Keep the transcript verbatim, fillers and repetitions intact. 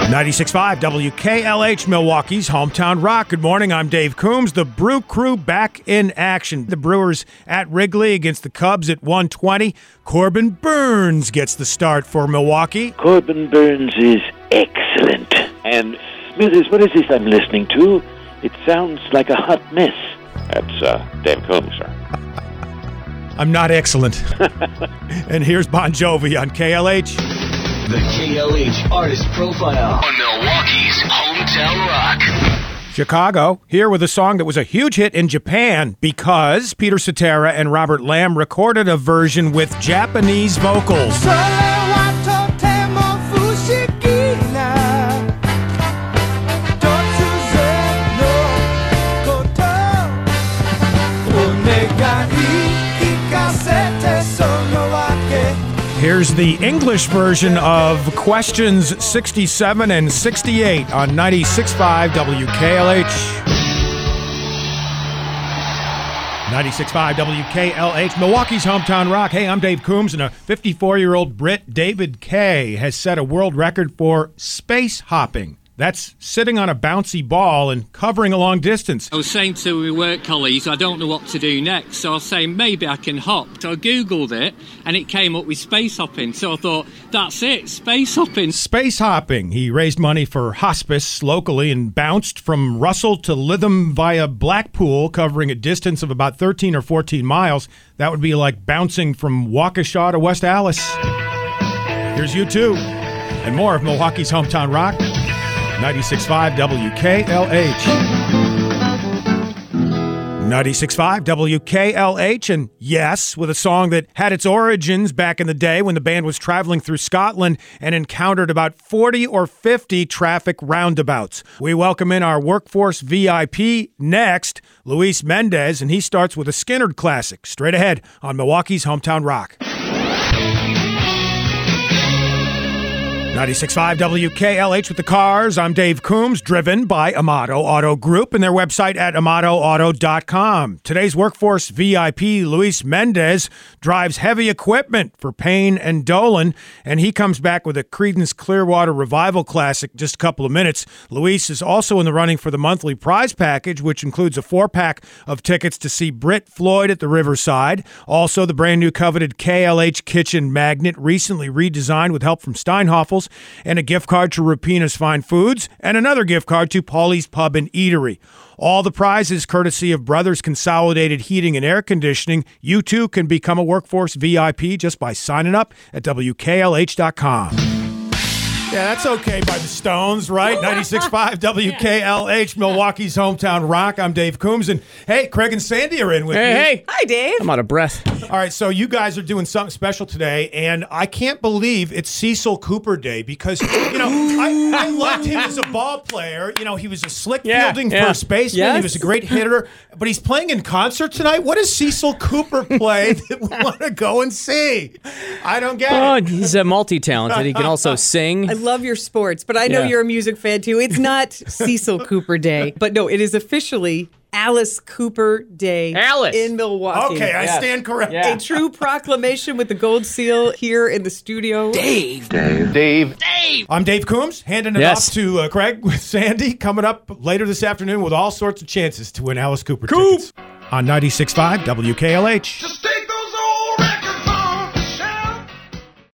ninety-six point five W K L H, Milwaukee's Hometown Rock. Good morning, I'm Dave Coombs. The Brew Crew back in action. The Brewers at Wrigley against the Cubs at one twenty. Corbin Burnes gets the start for Milwaukee. Corbin Burnes is excellent. And Smithers, what is this I'm listening to? It sounds like a hot mess. That's uh, Dave Coombs, sir. I'm not excellent. And here's Bon Jovi on K L H. The K L H Artist Profile on Milwaukee's Hometown Rock. Chicago, here with a song that was a huge hit in Japan because Peter Cetera and Robert Lamb recorded a version with Japanese vocals. Here's the English version of Questions sixty-seven and sixty-eight on ninety-six point five W K L H. ninety-six point five W K L H, Milwaukee's Hometown Rock. Hey, I'm Dave Coombs, and a fifty-four-year-old Brit, David Kaye, has set a world record for space hopping. That's sitting on a bouncy ball and covering a long distance. I was saying to my work colleagues, I don't know what to do next, so I was saying maybe I can hop. So I Googled it, and it came up with space hopping. So I thought, that's it, space hopping. Space hopping. He raised money for hospice locally and bounced from Russell to Lytham via Blackpool, covering a distance of about thirteen or fourteen miles. That would be like bouncing from Waukesha to West Allis. Here's you two, and more of Milwaukee's Hometown Rock. ninety-six point five W K L H. ninety-six point five W K L H, and yes, with a song that had its origins back in the day when the band was traveling through Scotland and encountered about forty or fifty traffic roundabouts. We welcome in our workforce V I P next, Luis Mendez, and he starts with a Skynyrd classic, straight ahead on Milwaukee's Hometown Rock. ninety-six point five W K L H with the cars. I'm Dave Coombs, driven by Amato Auto Group and their website at amato auto dot com. Today's workforce V I P, Luis Mendez, drives heavy equipment for Payne and Dolan, and he comes back with a Creedence Clearwater Revival classic in just a couple of minutes. Luis is also in the running for the monthly prize package, which includes a four-pack of tickets to see Britt Floyd at the Riverside. Also, the brand-new coveted K L H Kitchen Magnet, recently redesigned with help from Steinhoffels, and a gift card to Rapina's Fine Foods, and another gift card to Paulie's Pub and Eatery. All the prizes courtesy of Brothers Consolidated Heating and Air Conditioning. You too can become a workforce V I P just by signing up at W K L H dot com. Yeah, that's okay by the Stones, right? ninety-six point five W K L H, Milwaukee's Hometown Rock. I'm Dave Coombs, and hey, Craig and Sandy are in with hey, me. Hey, Hi, Dave. I'm out of breath. All right, so you guys are doing something special today, and I can't believe it's Cecil Cooper Day because, you know, I, I loved him as a ball player. You know, he was a slick Yeah, fielding yeah. first baseman. Yes. He was a great hitter, but he's playing in concert tonight. What does Cecil Cooper play that we want to go and see? I don't get Oh, it. he's a multi-talented. He can also sing. I love your sports, but I know Yeah. you're a music fan too. It's not Cecil Cooper Day, but no, it is officially Alice Cooper Day Alice. in Milwaukee. Okay, I Yeah. stand corrected. Yeah. A true proclamation with the gold seal here in the studio. Dave. Dave. I'm Dave Coombs, handing it Yes. off to uh, Craig with Sandy, coming up later this afternoon with all sorts of chances to win Alice Cooper Coop. tickets on ninety-six point five W K L H. Just take